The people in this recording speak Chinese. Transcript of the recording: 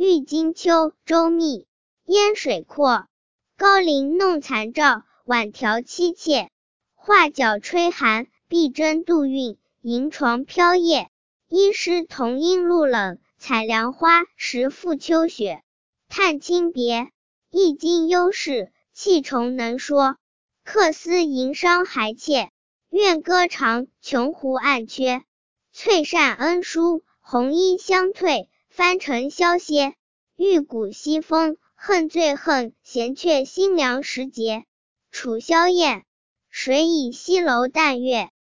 郁金秋，周密，烟水阔。高陵弄残照，晚调妻妾。画角吹寒，碧针度韵，银床飘叶。衣湿同阴露冷，采凉花，时复秋雪。叹亲别，易经忧事，气重能说。客思吟伤还切，怨歌长，穷胡暗缺。翠扇恩书，红衣相退，翻尘消歇。玉骨西风，恨最恨，闲却新凉时节。楚萧燕，谁以西楼淡月。